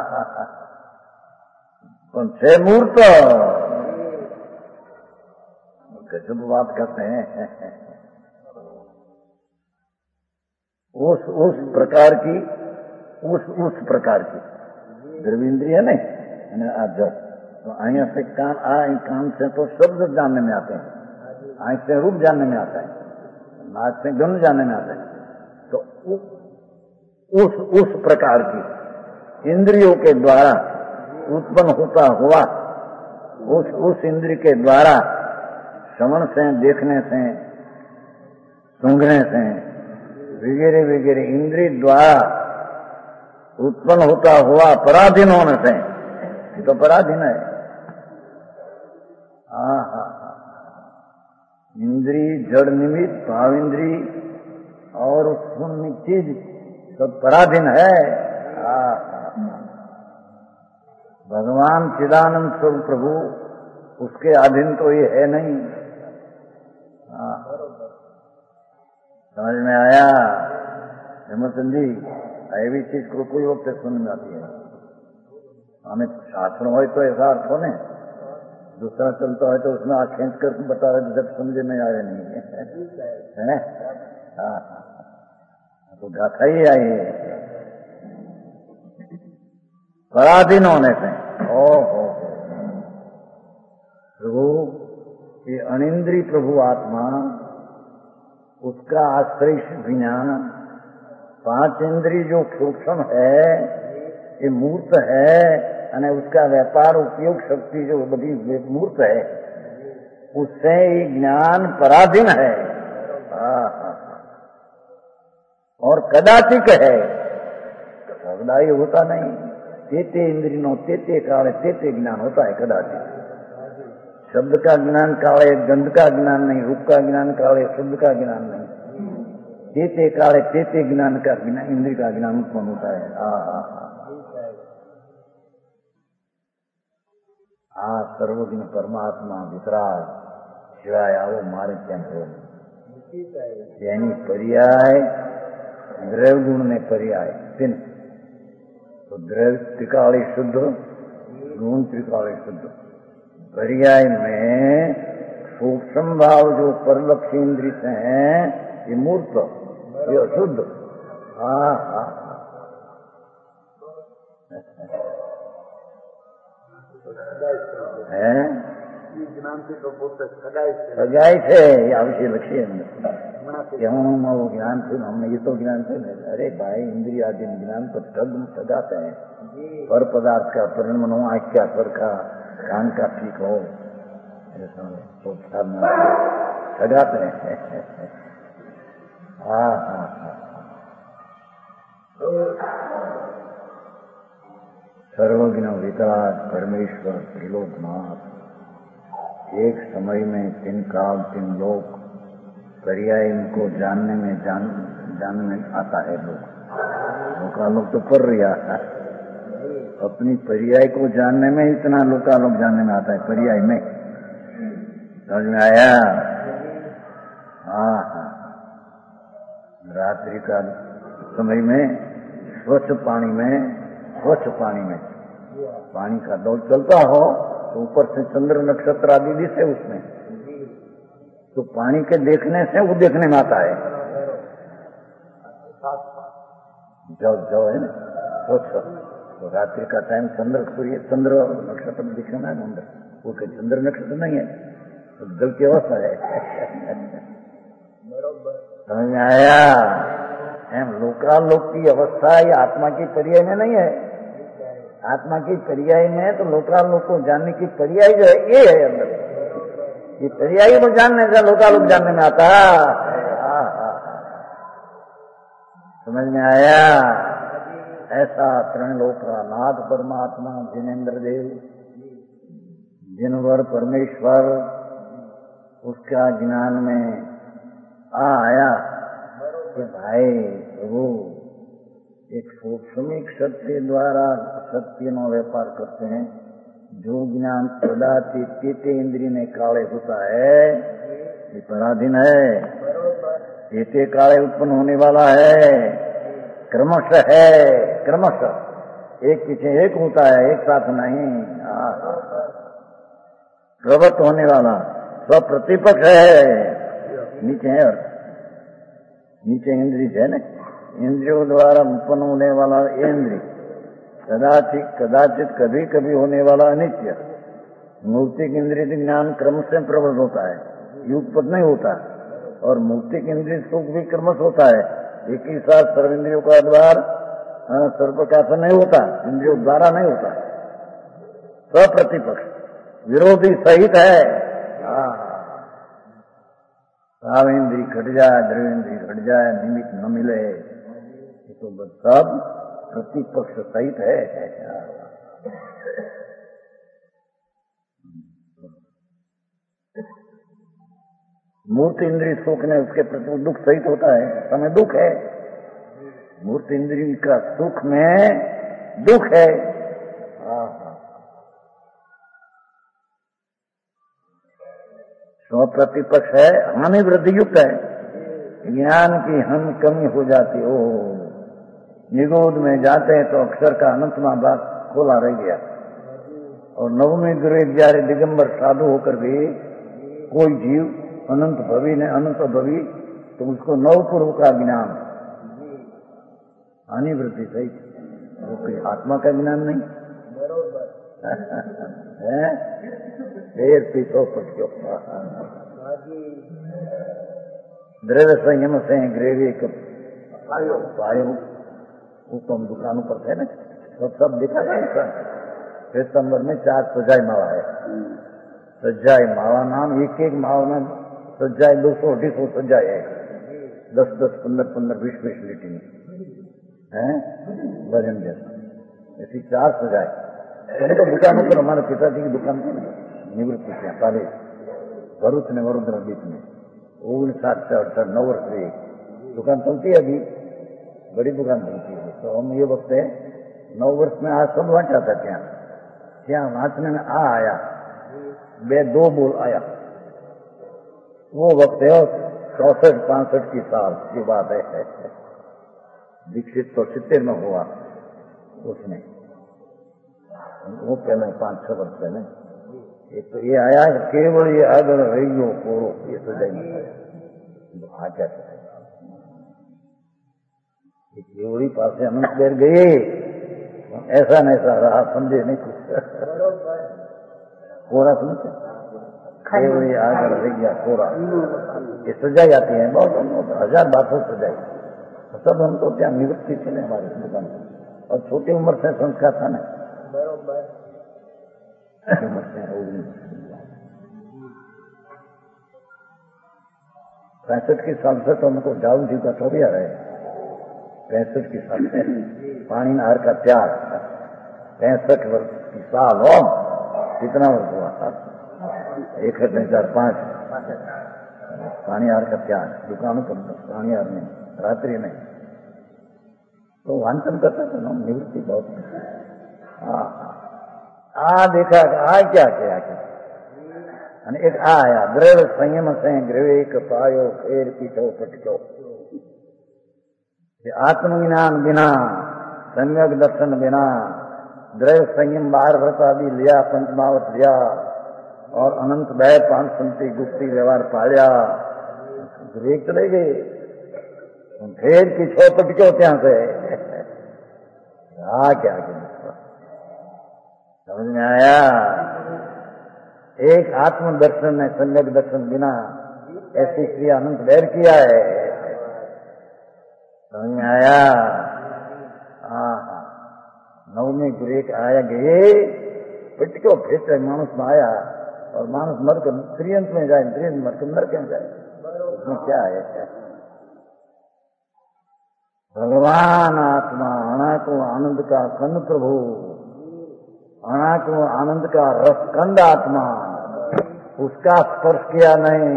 પણ છે મૂર્ત, गजब बात करते हैं। उस उस प्रकार की उस उस प्रकार की द्रविंद्रिय नहीं आज तो અહીંયા से कान आ कान से तो शब्द जानने में आते हैं, आंख से रूप जानने में आता है, नाक से गंध जानने में आता है, तो उस उस प्रकार की इंद्रियों के द्वारा उत्पन्न होता हुआ उस उस इंद्रिय के द्वारा श्रवण से, देखने से, सूंघने से वगैरह वगैरह इंद्रिय द्वारा उत्पन्न होता हुआ पराधीन होने से, ये तो पराधीन है। हाँ हाँ इंद्री जड़ निमित्त भाव इंद्री और शून्य चीज सब पराधीन है। हाँ भगवान चिदानंद स्वरूप प्रभु उसके अधीन तो ये है नहीं। हाँ समझ में आया हेमचंद जी, ऐसी चीज को कोई वक्त सुन में आती है, हमें शास्त्र हो तो ऐसा अर्थ हो ने, दूसरा चलता है तो उसमें आँख खींच कर बता रहे जब समझे में आया नहीं है, हाँ तो गाथा ही आई है पराधीन होने से। ओहो प्रभु ये अनिंद्रिय प्रभु आत्मा, उसका आश्रय ज्ञान, पांच इंद्रिय जो सूक्ष्म है ये मूर्त है, અને उसका व्यापार उपयोग शक्ति जो बड़ी मूर्त है उससे ये ज्ञान पराधीन है और कदाचित है, सदाई होता नहीं। तेते इंद्रियों तेते काले तेते ज्ञान होता है कदाचित। शब्द का ज्ञान काले, गंध का ज्ञान नहीं, रूप का ज्ञान काले, शब्द का ज्ञान नहीं, तेते काले तेते ज्ञान का ज्ञान, इंद्रिय का ज्ञान उत्पन्न होता है। आ आ सर्वज्ञ परमात्मा वितराग सिवाय आओ मारे क्या यानी पर्याय द्रव्य गुण में पर्याय तीन, तो द्रव्य त्रिकाली शुद्ध, गुण त्रिकाली शुद्ध, पर्याय में सूक्ष्म भाव जो परलक्ष्य इंद्रिय हैं ये मूर्त, ये अशुद्ध। हाँ हाँ है સગાઈ છે એ આવશે લખીએ કે હું મારું જ્ઞાન છે, हमने ये तो ज्ञान है। अरे भाई इंद्रियाधीन ज्ञान तो ठग सगाते हैं, पर पदार्थ का परिणाम हो, आँख का स्वर का, कान का ठीक हो, तो सगाते हैं। हाँ हाँ सर्वज्ञ वितराग परमेश्वर त्रिलोकनाथ, एक समय में तीन काल तीन लोक, पर्याय इनको जानने में जान जानने आता है लोग, लोकालोक तो पर रिया है, अपनी पर्याय को जानने में इतना लोकालोक जानने में आता है पर्याय में, समझ में आया। हाँ हाँ रात्रि का समय में स्वच्छ पानी में, स्वच्छ पानी में पानी का दौड़ चलता हो तो ऊपर से चंद्र नक्षत्र आदि दिखे उसमें, तो पानी के देखने से वो देखने में आता है। जब जब है ना स्वच्छ, तो रात्रि का टाइम चंद्र सूर्य चंद्र नक्षत्र दिखने में अंदर, वो के चंद्र नक्षत्र नहीं है तो जल की अवस्था है। समझ में आया? एम लोकालोक की अवस्था ये आत्मा की पर्याय में नहीं है, आत्मा की पर्याय में तो लोकालोक को जानने की पर्याय जो है ये है अंदर, ये पर्याय को जानने से लोकालोक जानने में आता है। समझ में आया? ऐसा त्रिलोक का नाथ परमात्मा जिनेन्द्र देव, जिनवर परमेश्वर, उसका ज्ञान में आ आया कि भाई प्रभु एक सूक्ष्मिक शक्ति द्वारा शक्ति नो व्यापार करते हैं। जो ज्ञान कदाचित चेते इंद्रिय में काले होता है ये पराधीन है, चेते काले उत्पन्न होने वाला है, क्रमशः है, क्रमशः एक पीछे एक होता है, एक साथ नहीं। प्रवृत्त होने वाला स्वप्रतिपक्ष है, नीचे है और नीचे इंद्रिय है ना, इंद्रियों द्वारा उत्पन्न होने वाला इंद्रिय कदाचित कदाचित कभी कभी होने वाला अनित्य मूर्तिक इंद्रिय ज्ञान क्रम से प्रवृत्त होता है, युगपत नहीं होता। और मूर्तिक इंद्रिय सुख भी क्रमश होता है, एक ही साथ सर्व इंद्रियों का द्वार सर्वप्रकाशन नहीं होता, इंद्रियों द्वारा नहीं होता। स्वप्रतिपक्ष विरोधी सहित है। साव इंद्री घट जाए, द्रव इंद्री घट जाए, निमित्त न मिले, तो सब प्रतिपक्ष सहित है। मूर्ति इंद्रिय सुख ने उसके प्रति दुख सहित होता है, समय दुख है। मूर्ति इंद्रिय का सुख में दुख है। स्व प्रतिपक्ष है, हानि वृद्धि युक्त है। ज्ञान की हानि कमी हो जाती हो, निगोद में जाते हैं तो अक्षर का अनंतमा भाग खोला रह गया। और नवमी गुरु ग्यारह दिगंबर साधु होकर भी कोई जीव अनंत भवी ने अनंत भवी, तो उसको नवपूर्व का ज्ञान हानि वृद्धि सही, कोई आत्मा का ज्ञान नहीं है। देर पीछो पटको द्रव्य संयम से ग्रेवी पायो, वो तो हम दुकानों पर थे ना, सब सब दिखा था। सितंबर में चार सजाई मावा है, सजाई मावा नाम, एक एक मावा में सजाई दो सौ अढ़ी सौ सजाई है, दस दस पंद्रह पंद्रह बीस बीस लीटी में है भजन जैसा, ऐसी चार सजाए। तो दुकानों पर हमारे पिताजी की दुकान थी ना, निवृत्ति थी पहले भरूच ने वरुद्र बीच में, ओगनीस साठ से अड़सठ नौ वर्ष से दुकान चलती है, अभी बड़ी दुकान चलती है। तो हम ये वक्त है नौ वर्ष में आज सब वांचा था, क्या क्या वांचने में आ आया बे दो बोल आया, वो वक्त है चौसठ पैंसठ की साल की बात है। दीक्षित तो सित्तेर में हुआ उसने, वो पहले पांच छह वर्ष पहले। एक तो ये आया केवल ये अगर रहियो कोरो, ये सजाई नहीं आ क्या केवड़ी पास से अनंत देर गए, ऐसा न ऐसा रहा, समझे नहीं कुछ। कोरा समझते, केवड़ी आगर रह गया कोरा, ये सजाई आती है बहुत, हजार बार सौ सजाई। सब हम तो क्या निवृत्ति थे ना हमारी दुकान, और छोटी उम्र से संस्कार था ना, पैंसठ की साल से तो हमको जाऊन जी का चौबी आ रहे, पैंसठ की साल से पानी नहर का त्याग, पैंसठ वर्ष की साल हो, कितना वर्ष हुआ, एक हजार पांच पानी नहर का त्याग, दुकानों पर पानी नहर में रात्रि में तो वांचन करता था ना, निवृत्ति बहुत। आ देखा आ क्या क्या क्या एक आया द्रव संयम से ग्रवेक पायो फेर पीठो पटको। आत्मज्ञान बिना, सम्यक दर्शन बिना, द्रव संयम बाहर व्रत आदि लिया, पंचमावत लिया और अनंत भय पांच संति गुप्ती व्यवहार पाया, ग्रेक चले गए, फेर पीछो पटको ત્યાં से। आ क्या समझ में आया? एक आत्म दर्शन है, सम्यक दर्शन बिना ऐसी क्रिया अनंत बैर किया है। समझ में आया? हाँ नवमी गुरु एक आया गए पिटको फिट मानुष में आया, और मानुष मर कर त्रियंत में जाए, त्रियंत मर कर नरक में जाए, उसमें क्या है? भगवान आत्मा, अनाको आनंद का कंद प्रभु, अनाको आनंद का रस कंद आत्मा, उसका स्पर्श किया नहीं,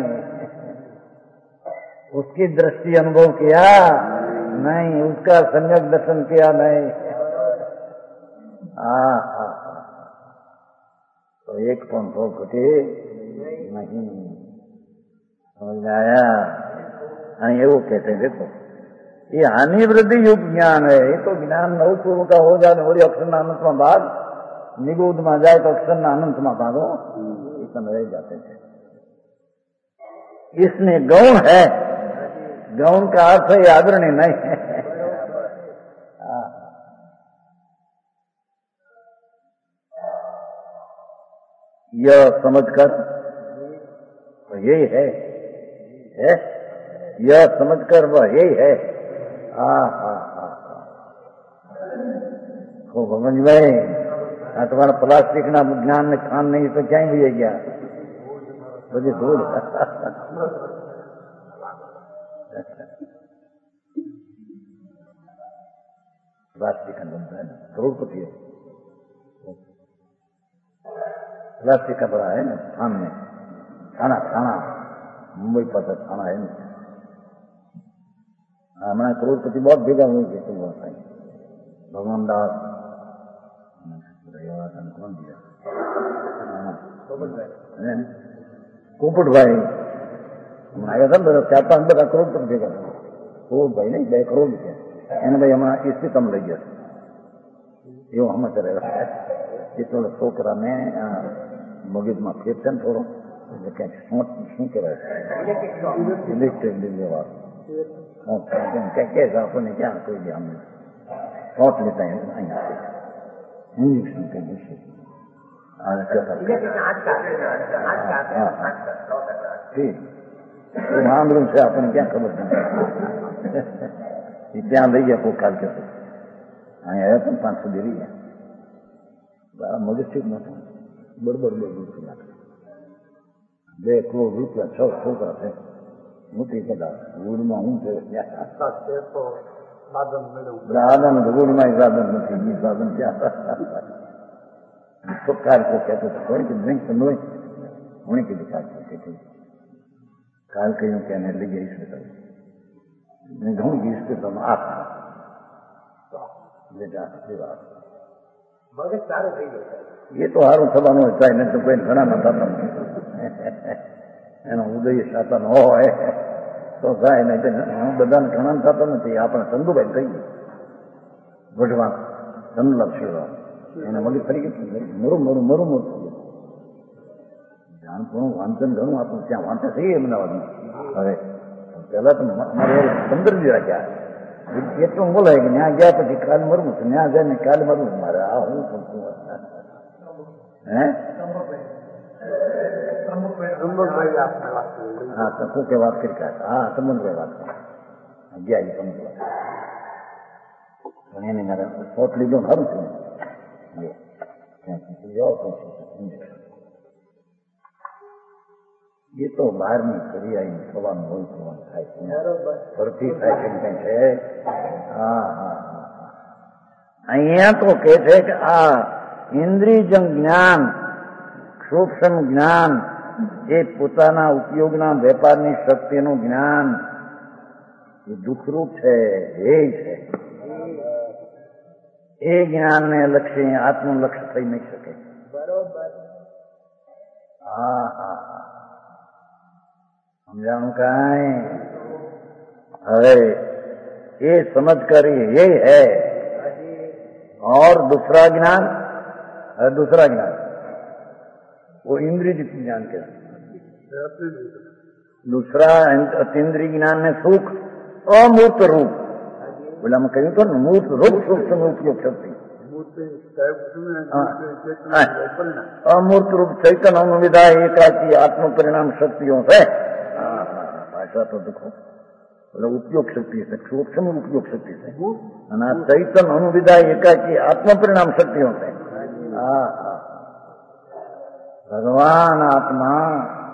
उसकी दृष्टि अनुभव किया नहीं, उसका सम्यक दर्शन किया नहीं। आ तो एक पन हो घटे नहीं समझ में आया। ये वो कहते हैं, देखो ये हानि वृद्धि युग ज्ञान है। ये तो ज्ञान नव पूर्व का हो जाए और अक्षर अनंत में बाद निगुद में जाए तो अक्षर अनंत में भागो इतना रह जाते थे। इसमें गौण है, गौण का अर्थ है आदरणीय नहीं है। यह समझकर तो यही है, है? यह समझकर वह यही है। आ हा हा खूब समझ में। तुम्हारा प्लास्टिक ना ज्ञान में खान नहीं तो क्या ही गया मुझे दूर। प्लास्टिक का बनता है ना, करोड़पति है। प्लास्टिक का बड़ा है ना, थान में थाना थाना मुंबई पर थाना है ना। हमारा करोड़पति बहुत भेगा हुई है। तो बहुत है भगवान दास कौन दिया कोपट भाई आया था मेरा चार पांच बड़ा करोड़ तक भेगा था। वो भाई नहीं બે કરોડ રૂપિયા એને ભાઈ હમણાં કિસ્તી કમ લઈ ગયા એવું સમાચાર આવ્યા એટલો છોકરાને મગજમાં ફેર છે ને થોડો એટલે ક્યાંક શોટ શું કહેવાય ઇલેક્ટ્રિક ડિલિવર ક્યાં આપણને ક્યાં કોઈ દે અમને શોટ લેતા અહીંયા इंजेक्शन के विषय ठीक आंदोलन से अपन क्या खबर क्या लई गया को काल के आया था पांच सौ देरी है मगर ठीक न बड़बड़ बड़बड़ બે કરોડ રૂપિયા છ છોકરા છે મોટી કદા ગુડમાં હું છે साधन भूल में साधन नहीं साधन क्या तो कार को कहते थे थोड़ी ड्रिंक तो नो होने की दिखा सकते थे काल कहीं कहने लगे इसमें तो मैं कहूँ कि इसके तो आप ले जा सकते बात मगर सारे सही होता है ये तो हारों सभा में होता है नहीं तो कोई घना न था उदय शासन हो है तो થાય નહીં તો બધાને ઘણા થતો નથી. આપણે ચંદુભાઈ કહીએ ગઢવા ચંદલાલ શિવરામ એને મળી ફરી ગઈ મરું મરું મરું મરું થઈ ગયું જાણપણું વાંચન ઘણું આપણું ત્યાં વાંચે થઈ અમદાવાદમાં. હવે પેલા તો અમારે પંદરજી રાખ્યા એટલું બોલાય કે ત્યાં ગયા પછી કાલ મરવું છે ત્યાં જાય ને કાલ મરવું મારે આ હું કરતું હે हाँ तकू के बात कर हाँ संबंध के बात गया ये संबंध नहीं मेरा फोट लीधो हर ये तो बाहर में करी आई सवा में हो फरती फैशन है। हाँ हाँ अहिया तो कहते कि आ इंद्रियजन ज्ञान सूक्ष्म ज्ञान એ પોતાના ઉપયોગના વેપારની શક્તિનું જ્ઞાન એ દુઃખરૂપ છે એ છે એ જ્ઞાનને લક્ષ્ય આત્મનું લક્ષ્ય થઈ નહીં શકે. બરોબર હા હા હા સમજાણું કાંઈ હવે એ સમજ કરી ये है और दूसरा ज्ञान है दूसरा ज्ञान वो इंद्रिय ज्ञान के दूसरा अतीन्द्रिय ज्ञान में सुख अमूर्त रूप बोला मैं कहूँ तो मूर्त रूप सूक्ष्म उपयोग शक्ति अमूर्त रूप चैतन्य अनुविधा एकाकी आत्म परिणाम शक्तियों से भाषा तो देखो बोला उपयोग शक्ति से सूक्ष्म उपयोग शक्ति से चैतन्य अनुविधा एकाकी आत्म परिणाम शक्तियों से भगवान आत्मा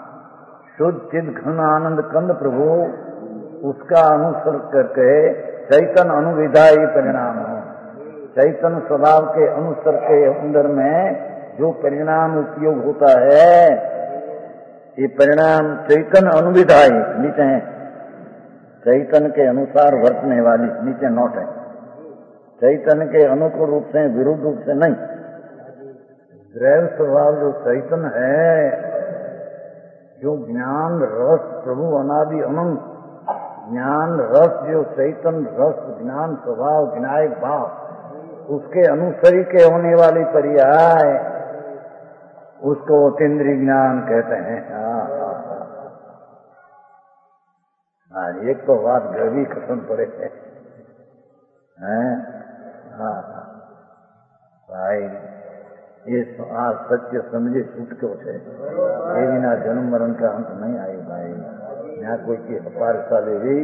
शुद्ध चिद घन आनंद कंद प्रभु उसका अनुसर करके चैतन अनुविधायी परिणाम हो। चैतन स्वभाव के अनुसार के अंदर में जो परिणाम उपयोग होता है, ये परिणाम चैतन अनुविधायी नीचे है, चैतन के अनुसार वर्तने वाली नीचे नोट है, चैतन के अनुकूल रूप से विरुद्ध रूप से नहीं। दैव स्वभाव जो चैतन है, जो ज्ञान रस प्रभु अनादि अनंत ज्ञान रस, जो चैतन रस ज्ञान स्वभाव विनायक भाव, उसके अनुसरी के होने वाली पर्याय, उसको अतीन्द्रिय ज्ञान कहते हैं। हाँ हाँ हाँ, एक तो बात गहरी खत्म पड़े है, हैं? हाँ हाँ भाई, ये आज सत्य समझे छूट के उठे, ये बिना जन्म मरण का अंत नहीं आए भाई। यहाँ कोई की अपार साले भी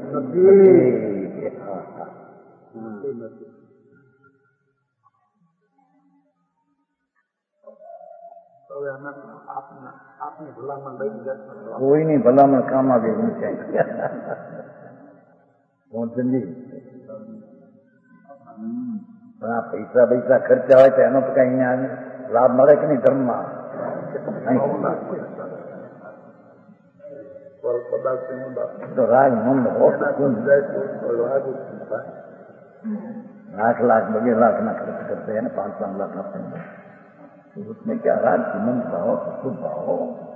कोई नहीं भलामण काम आगे नहीं चाहिए। कौन समझी पैसा पैसा खर्चा हो तो एनो तो कहीं लाभ મળે કે નહીં ધર્મમાં? तो राग मंद हो लाख लाख बगे लाख ना खर्च करते हैं ना, पांच पांच लाख करते हैं, तो उसमें क्या राग की मंद भाव शुद्ध भाव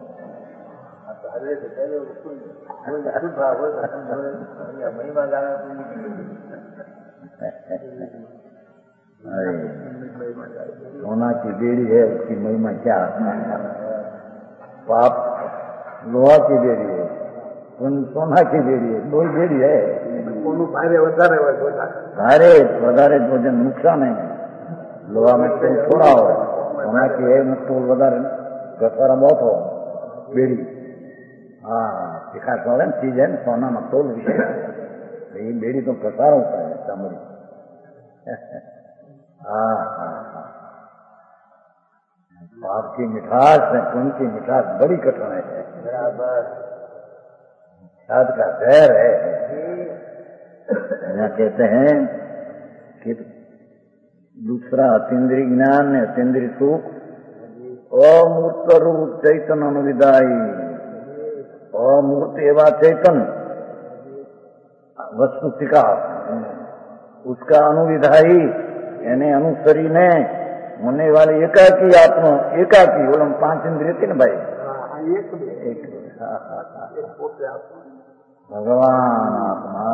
सोना की बेड़ी है, उसकी महिमा क्या? पाप लोहा की बेड़ी है, सोना की बेड़ी है, दो ही बेड़ी है। भारे વધારે वजन नुकसान है, लोहा में तो थोड़ा हो, सोना की है तोल વધારે घसारा बहुत हो बेड़ी। हाँ दिखा सोना चीज है, सोना में तोल विषय है, ये बेड़ी तो घसारा होता है चामड़ी। हाँ हाँ हाँ, पाप की मिठास है, पुण्य की मिठास बड़ी कठिन है, बराबर साध का जहर है। यहाँ कहते हैं कि दूसरा अतीन्द्रिय ज्ञान है, अतीन्द्रिय सुख, अमूर्त रूप चैतन अनुविदायी, अमूर्त एवं चैतन वस्तुतिका, उसका अनुविधायी यानी अनुसरी ने होने वाली एकाकी आत्मा, एकाकी बोलो पांच इंद्रिय थी ना भाई, एक एक भगवान आत्मा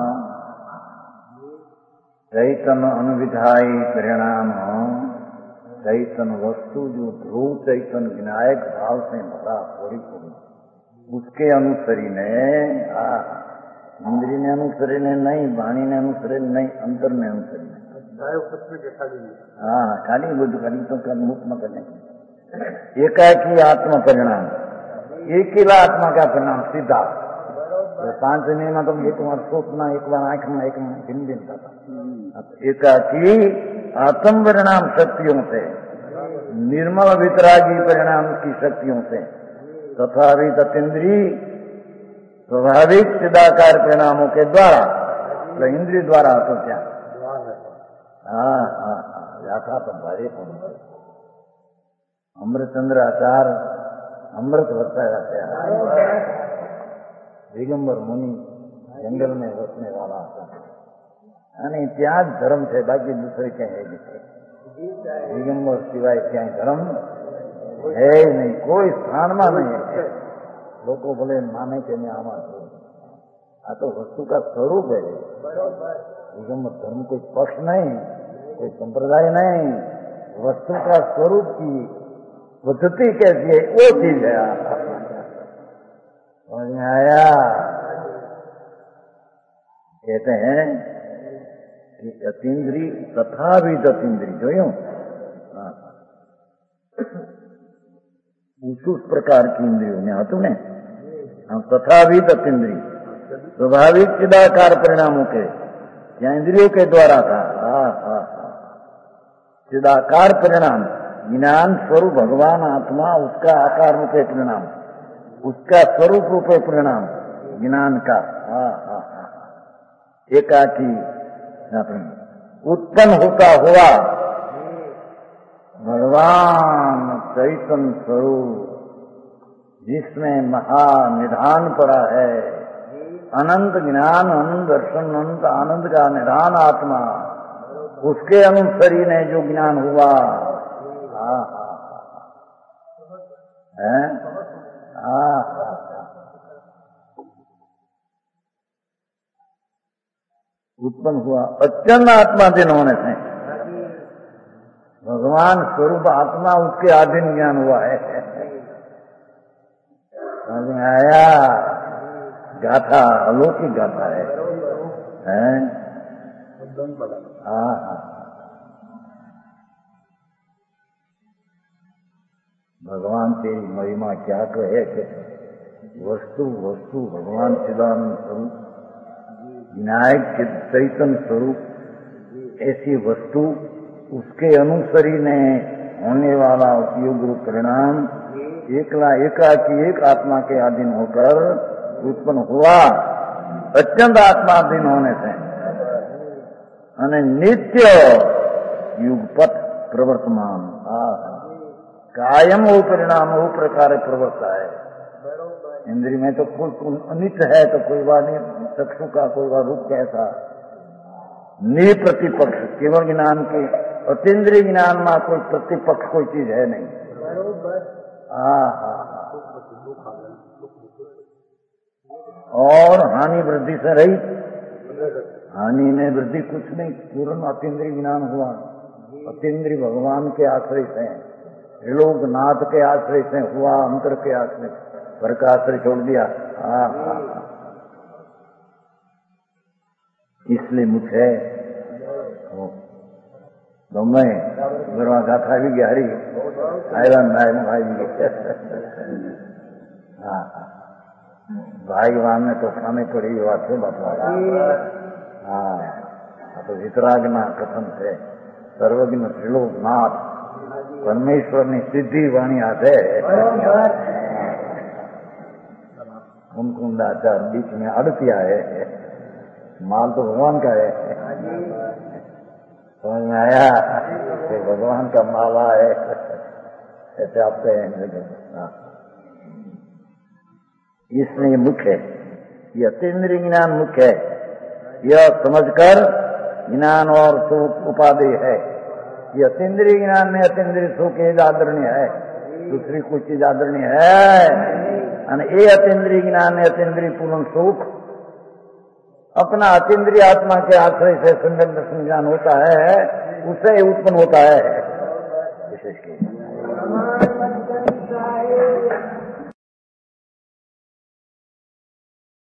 चैतन अनुविधायी परिणाम, चैतन वस्तु जो ध्रुव चैतन विनायक भाव से भरा परिपूर्ण, उसके अनुसरी ने, इंद्री ने अनुसरी ने नहीं, वाणी ने अनुसरी नहीं, अंतर ने अनुसरी नहीं। हाँ खाली बुद्ध खाली तो कर मुक्त में करने, एकाकी आत्मा परिणाम, एक ही आत्मा का परिणाम सीधा। तो पांच दिन में तो एक बार सोचना, एक बार आंख में, एक में भिन्न भिन्न था। एकाकी आत्म परिणाम शक्तियों से, निर्मल वितरागी परिणाम की शक्तियों से, तथा भी तत्इंद्री स्वाभाविक सिद्धाकार परिणामों के द्वारा, तो इंद्रिय द्वारा तो क्या? हाँ हाँ हाँ, व्याख्या तो भारी पड़े। अमृतचंद्र आचार्य अमृत बरसाया है, दिगंबर मुनि जंगल में बसने वाला था, यानी त्याग धर्म से बाकी दूसरे क्या है नहीं, दिगंबर सिवाय क्या धर्म है नहीं, कोई स्थान में नहीं है। लोग बोले माने के मैं आवा छू, आ तो वस्तु का स्वरूप है। दिगंबर धर्म कोई पक्ष नहीं, कोई संप्रदाय नहीं, वस्तु का स्वरूप की पद्धति कैसी है वो चीज है। समझ में आया? कहते हैं कि अतीन्द्री तथा भी अतीन्द्री जो यूं उस प्रकार की इंद्रियों ने तुमने हम तथा भी अतीन्द्री स्वाभाविक चिदाकार परिणामों के या इंद्रियों के द्वारा था। चिदाकार परिणाम ज्ञान स्वरूप भगवान आत्मा, उसका आकार रूपे परिणाम, उसका स्वरूप रूपे परिणाम ज्ञान का। हाँ हाँ हाँ, एकाकी उत्पन्न होता हुआ भगवान चैतन्य स्वरूप जिसमें महानिधान पड़ा है, अनंत ज्ञान, अनंत दर्शन, अनंत आनंद का निधान आत्मा, उसके अनुसरी ने जो ज्ञान हुआ है, उत्पन्न हुआ अत्यंत आत्मा दिन होने से भगवान स्वरूप आत्मा उसके अधीन ज्ञान हुआ है। समझ में आया? गाथा अलौकिक गाथा है, हैं? हाँ हाँ। भगवान तेरी महिमा क्या कहे कि वस्तु वस्तु भगवान चिदानंद स्वरूप विनायक चैतन्य स्वरूप ऐसी वस्तु उसके अनुसरी ने होने वाला उपयोग रूप परिणाम एकला एकाकी एक आत्मा के अधीन होकर उत्पन्न हुआ अत्यंत आत्माधीन होने से અને नित्य युगपथ प्रवर्तमान कायम वो परिणाम वो प्रकार प्रवर्ता है। इंद्रिय में तो कोई अनित है तो कोई बात नहीं, चक्षु का कोई बात रूप कैसा निप्रतिपक्ष केवल ज्ञान के अतीन्द्रिय ज्ञान में कोई प्रतिपक्ष कोई चीज है नहीं। हाँ हाँ और हानि वृद्धि से रही, हानि में वृद्धि कुछ नहीं, पूर्ण अतीन्द्रिय ज्ञान हुआ। अतीन्द्रिय भगवान के आश्रय से, लोक नाथ के आश्रय से हुआ, अंतर के आश्रय, पर का आश्रय छोड़ दिया। हाँ हाँ इसलिए मुझे तो मैं गुरवा गाथा भी गहरी आयरन भाई भाई हाँ भाईवान ने तो खाने पड़ी बात है बता। हाँ तो वितरागना कथन से सर्वज्ञ त्रिलोकनाथ परमेश्वर ने सिद्धि वाणी आते कुमकुंडाचार बीच में अड़तिया है, माल तो भगवान का है। समझ में आया? तो भगवान का माला है ऐसे आप कहेंगे। इसलिए मुख्य है, यह अतीन्द्रिय ज्ञान मुख्य है। यह समझकर ज्ञान और सुख उपाधि है। यह अतीन्द्रिय ज्ञान में अतीन्द्रिय सुख एक आदरणीय है, दूसरी कोई चीज आदरणीय है। ये अतीन्द्रिय ज्ञान है अतीन्द्रिय पूर्ण सुख अपना अतीन्द्रिय आत्मा के आश्रय से सम्यक दर्शन ज्ञान होता है, उससे उत्पन्न होता है विशेष के।